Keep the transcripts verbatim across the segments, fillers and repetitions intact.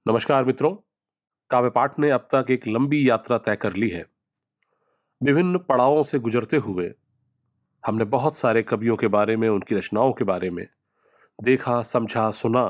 नमस्कार मित्रों। काव्य पाठ ने अब तक एक लंबी यात्रा तय कर ली है। विभिन्न पड़ावों से गुजरते हुए हमने बहुत सारे कवियों के बारे में, उनकी रचनाओं के बारे में देखा, समझा, सुना।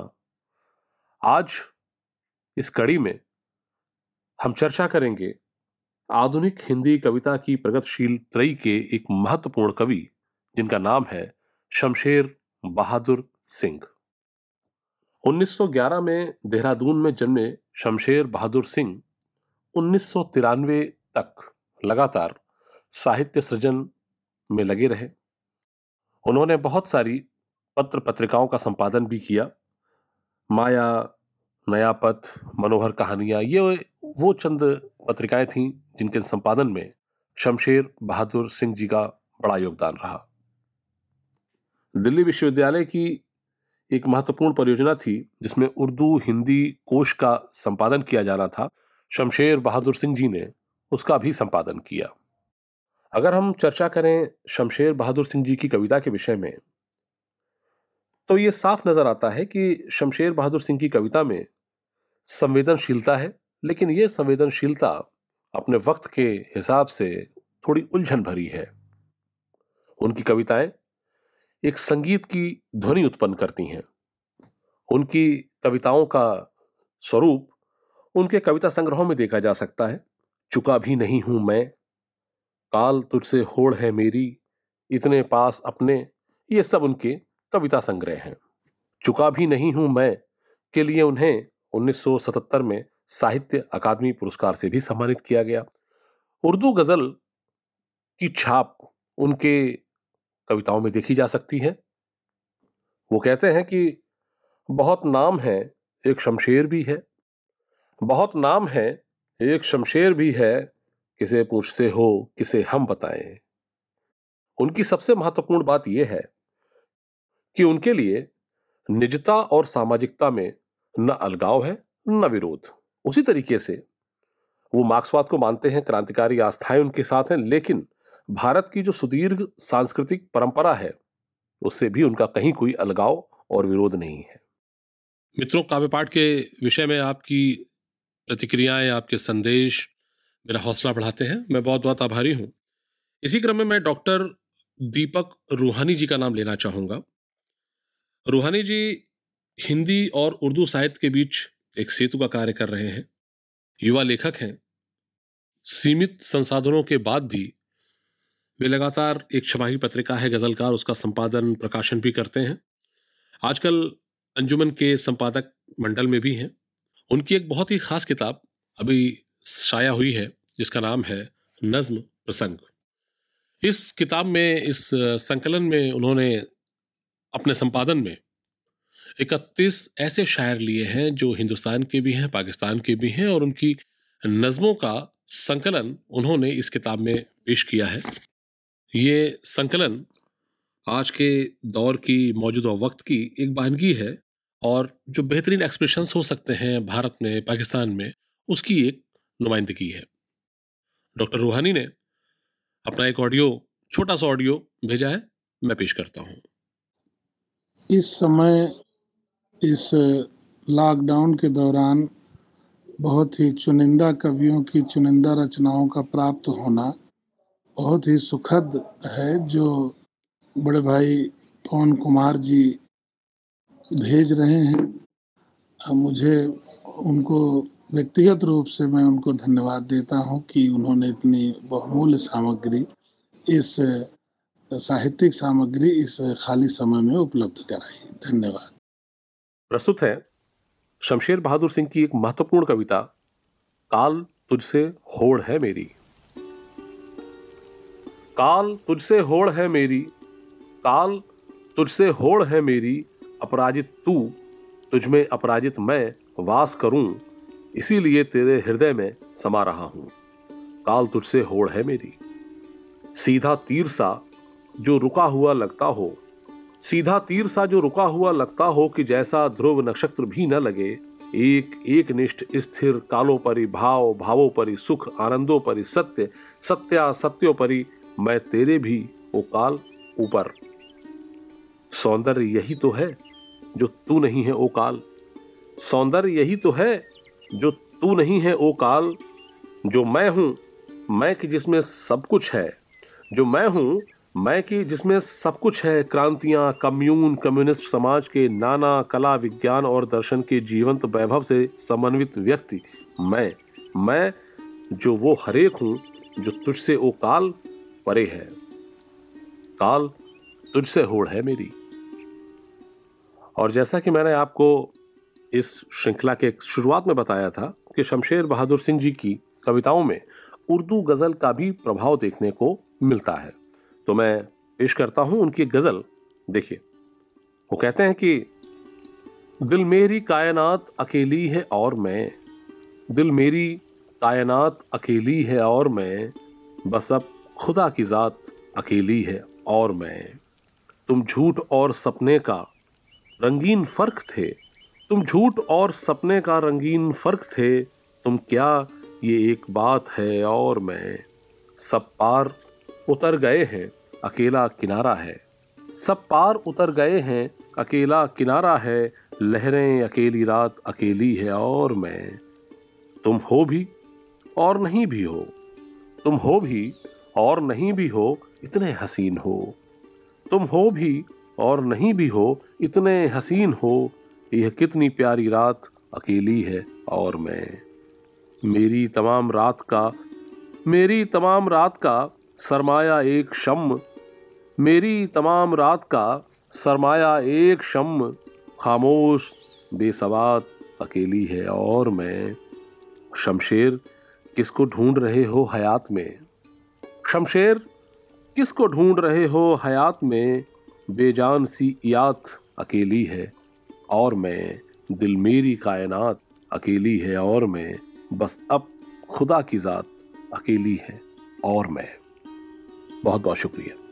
आज इस कड़ी में हम चर्चा करेंगे आधुनिक हिंदी कविता की प्रगतिशील त्रयी के एक महत्वपूर्ण कवि, जिनका नाम है शमशेर बहादुर सिंह। उन्नीस सौ ग्यारह में देहरादून में जन्मे शमशेर बहादुर सिंह उन्नीस सौ तिरानवे तक लगातार साहित्य सृजन में लगे रहे। उन्होंने बहुत सारी पत्र पत्रिकाओं का संपादन भी किया। माया, नया पथ, मनोहर कहानियां, ये वो चंद पत्रिकाएं थीं जिनके संपादन में शमशेर बहादुर सिंह जी का बड़ा योगदान रहा। दिल्ली विश्वविद्यालय की एक महत्वपूर्ण परियोजना थी जिसमें उर्दू हिंदी कोश का संपादन किया जाना था। शमशेर बहादुर सिंह जी ने उसका भी संपादन किया। अगर हम चर्चा करें शमशेर बहादुर सिंह जी की कविता के विषय में, तो यह साफ नजर आता है कि शमशेर बहादुर सिंह की कविता में संवेदनशीलता है, लेकिन यह संवेदनशीलता अपने वक्त के हिसाब से थोड़ी उलझन भरी है। उनकी कविताएं एक संगीत की ध्वनि उत्पन्न करती हैं। उनकी कविताओं का स्वरूप उनके कविता संग्रहों में देखा जा सकता है। चुका भी नहीं हूं मैं, काल तुझसे होड़ है मेरी, इतने पास अपने, ये सब उनके कविता संग्रह हैं। चुका भी नहीं हूं मैं के लिए उन्हें उन्नीस सौ सतहत्तर में साहित्य अकादमी पुरस्कार से भी सम्मानित किया गया। उर्दू गजल की छाप उनके कविताओं में देखी जा सकती है। वो कहते हैं कि बहुत नाम है, एक शमशेर भी है, बहुत नाम है, एक शमशेर भी है, किसे पूछते हो किसे हम बताएं। उनकी सबसे महत्वपूर्ण बात यह है कि उनके लिए निजता और सामाजिकता में न अलगाव है न विरोध। उसी तरीके से वो मार्क्सवाद को मानते हैं, क्रांतिकारी आस्थाएं उनके साथ हैं, लेकिन भारत की जो सुदीर्घ सांस्कृतिक परंपरा है उससे भी उनका कहीं कोई अलगाव और विरोध नहीं है। मित्रों, काव्य पाठ के विषय में आपकी प्रतिक्रियाएं, आपके संदेश मेरा हौसला बढ़ाते हैं। मैं बहुत बहुत आभारी हूं। इसी क्रम में मैं डॉक्टर दीपक रूहानी जी का नाम लेना चाहूंगा। रूहानी जी हिंदी और उर्दू साहित्य के बीच एक सेतु का कार्य कर रहे हैं। युवा लेखक हैं। सीमित संसाधनों के बाद भी वे लगातार एक छमाही पत्रिका है गजलकार, उसका संपादन प्रकाशन भी करते हैं। आजकल अंजुमन के संपादक मंडल में भी हैं। उनकी एक बहुत ही खास किताब अभी शाया हुई है जिसका नाम है नज्म प्रसंग। इस किताब में, इस संकलन में उन्होंने अपने संपादन में इकतीस ऐसे शायर लिए हैं जो हिंदुस्तान के भी हैं, पाकिस्तान के भी हैं, और उनकी नज्मों का संकलन उन्होंने इस किताब में पेश किया है। ये संकलन आज के दौर की, मौजूदा वक्त की एक बयानगी है, और जो बेहतरीन एक्सप्रेशंस हो सकते हैं भारत में, पाकिस्तान में, उसकी एक नुमाइंदगी है। डॉक्टर रूहानी ने अपना एक ऑडियो, छोटा सा ऑडियो भेजा है, मैं पेश करता हूं। इस समय, इस लॉकडाउन के दौरान बहुत ही चुनिंदा कवियों की चुनिंदा रचनाओं का प्राप्त होना बहुत ही सुखद है। जो बड़े भाई पवन कुमार जी भेज रहे हैं, मुझे उनको व्यक्तिगत रूप से मैं उनको धन्यवाद देता हूं कि उन्होंने इतनी बहुमूल्य सामग्री, इस साहित्यिक सामग्री इस खाली समय में उपलब्ध कराई। धन्यवाद। प्रस्तुत है शमशेर बहादुर सिंह की एक महत्वपूर्ण कविता, काल तुझसे होड़ है मेरी। काल तुझसे होड़ है मेरी, काल तुझसे होड़ है मेरी, अपराजित तू, तुझमें अपराजित मैं वास करूं, इसीलिए तेरे हृदय में समा रहा हूं। काल तुझसे होड़ है मेरी। सीधा तीर सा जो रुका हुआ लगता हो, सीधा तीर सा जो रुका हुआ लगता हो, कि जैसा ध्रुव नक्षत्र भी न लगे, एक एक निष्ठ स्थिर कालोपरि भाव, भावोपरि सुख, आनंदोपरि सत्य, सत्या सत्योपरि मैं तेरे भी ओ काल ऊपर। सौंदर्य यही तो है जो तू नहीं है ओ काल, सौंदर्य यही तो है जो तू नहीं है ओ काल, जो मैं हूं मैं कि जिसमें सब कुछ है, जो मैं हूं मैं कि जिसमें सब कुछ है, क्रांतियां, कम्यून, कम्युनिस्ट समाज के नाना कला, विज्ञान और दर्शन के जीवंत वैभव से समन्वित व्यक्ति मैं मैं जो वो हरेक हूं जो तुझसे ओ काल परे है। काल तुझसे होड़ है मेरी। और जैसा कि मैंने आपको इस श्रृंखला के शुरुआत में बताया था कि शमशेर बहादुर सिंह जी की कविताओं में उर्दू गजल का भी प्रभाव देखने को मिलता है, तो मैं पेश करता हूं उनकी गजल। देखिए, वो कहते हैं कि दिल मेरी कायनात अकेली है और मैं, दिल मेरी कायनात अकेली है और मैं, बस अब खुदा की जात अकेली है और मैं। तुम झूठ और सपने का रंगीन फर्क थे, तुम झूठ और सपने का रंगीन फर्क थे, तुम क्या ये एक बात है और मैं। सब पार उतर गए हैं अकेला किनारा है, सब पार उतर गए हैं अकेला किनारा है, लहरें अकेली रात अकेली है और मैं। तुम हो भी और नहीं भी हो, तुम हो भी और नहीं भी हो इतने हसीन हो, तुम हो भी और नहीं भी हो इतने हसीन हो, यह कितनी प्यारी रात अकेली है और मैं। मेरी तमाम रात का मेरी तमाम रात का सरमाया एक शम्म, मेरी तमाम रात का सरमाया एक शम्म, खामोश बेसवात अकेली है और मैं। शमशेर किसको ढूंढ रहे हो हयात में, शमशेर किसको ढूंढ रहे हो हयात में, बेजान सी याद अकेली है और मैं। दिल मेरी कायनात अकेली है और मैं, बस अब खुदा की जात अकेली है और मैं। बहुत बहुत शुक्रिया।